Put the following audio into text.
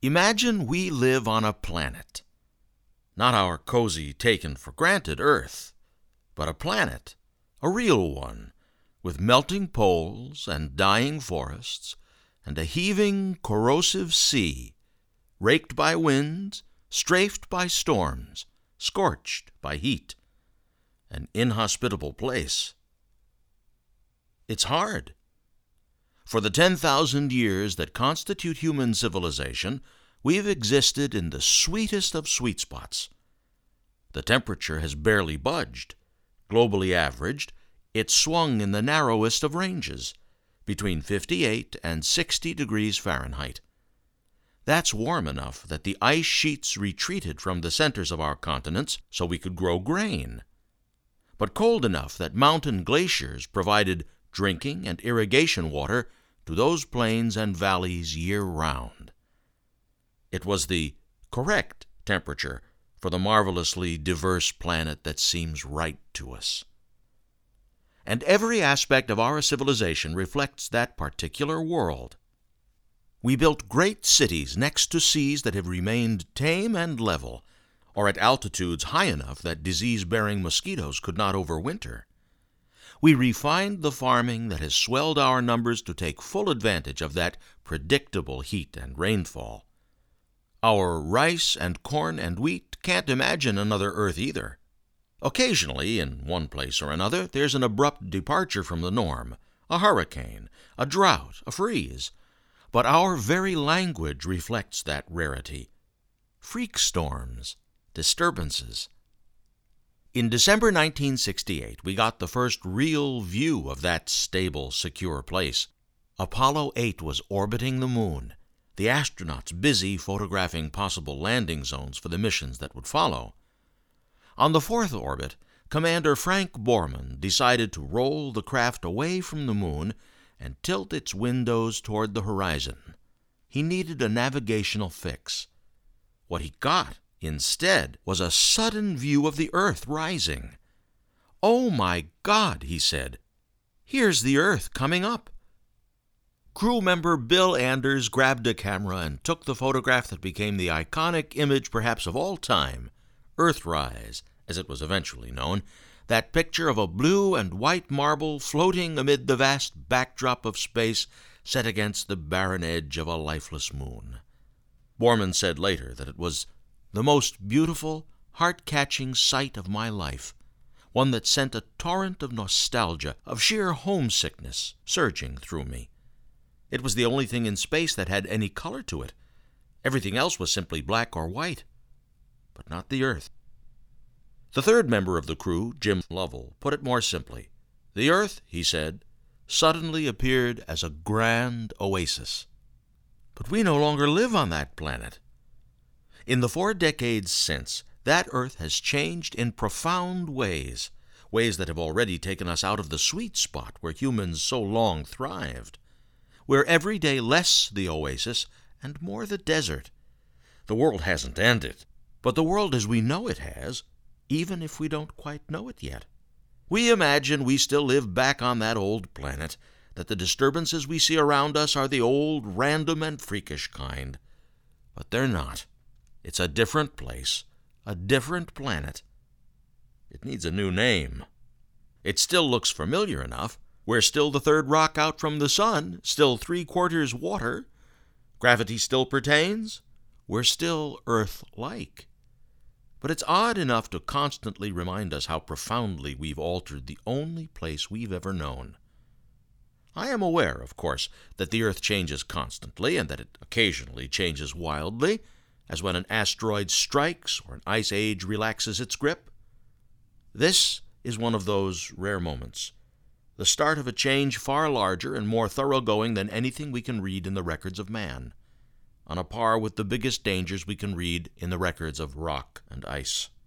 Imagine we live on a planet, not our cozy, taken-for-granted Earth, but a planet, a real one, with melting poles and dying forests and a heaving, corrosive sea, raked by winds, strafed by storms, scorched by heat, an inhospitable place. It's hard. For the 10,000 years that constitute human civilization, we've existed in the sweetest of sweet spots. The temperature has barely budged. Globally averaged, it swung in the narrowest of ranges, between 58 and 60 degrees Fahrenheit. That's warm enough that the ice sheets retreated from the centers of our continents so we could grow grain, but cold enough that mountain glaciers provided drinking and irrigation water to those plains and valleys year-round. It was the correct temperature for the marvelously diverse planet that seems right to us. And every aspect of our civilization reflects that particular world. We built great cities next to seas that have remained tame and level, or at altitudes high enough that disease-bearing mosquitoes could not overwinter. We refined the farming that has swelled our numbers to take full advantage of that predictable heat and rainfall. Our rice and corn and wheat can't imagine another Earth either. Occasionally, in one place or another, there's an abrupt departure from the norm, a hurricane, a drought, a freeze. But our very language reflects that rarity. Freak storms, disturbances. In December 1968, we got the first real view of that stable, secure place. Apollo 8 was orbiting the moon, the astronauts busy photographing possible landing zones for the missions that would follow. On the fourth orbit, Commander Frank Borman decided to roll the craft away from the moon and tilt its windows toward the horizon. He needed a navigational fix. What he got instead was a sudden view of the Earth rising. "Oh my God," he said, "here's the Earth coming up." Crew member Bill Anders grabbed a camera and took the photograph that became the iconic image perhaps of all time, Earthrise, as it was eventually known, that picture of a blue and white marble floating amid the vast backdrop of space set against the barren edge of a lifeless moon. Borman said later that it was the most beautiful, heart-catching sight of my life, one that sent a torrent of nostalgia, of sheer homesickness, surging through me. It was the only thing in space that had any color to it. Everything else was simply black or white, but not the Earth. The third member of the crew, Jim Lovell, put it more simply. The Earth, he said, suddenly appeared as a grand oasis. But we no longer live on that planet. In the 4 decades since, that Earth has changed in profound ways, ways that have already taken us out of the sweet spot where humans so long thrived. We're every day less the oasis and more the desert. The world hasn't ended, but the world as we know it has, even if we don't quite know it yet. We imagine we still live back on that old planet, that the disturbances we see around us are the old, random, and freakish kind. But they're not. It's a different place, a different planet. It needs a new name. It still looks familiar enough. We're still the third rock out from the sun, still 3/4 water. Gravity still pertains. We're still Earth-like. But it's odd enough to constantly remind us how profoundly we've altered the only place we've ever known. I am aware, of course, that the Earth changes constantly and that it occasionally changes wildly, as when an asteroid strikes or an ice age relaxes its grip. This is one of those rare moments, the start of a change far larger and more thoroughgoing than anything we can read in the records of man, on a par with the biggest dangers we can read in the records of rock and ice.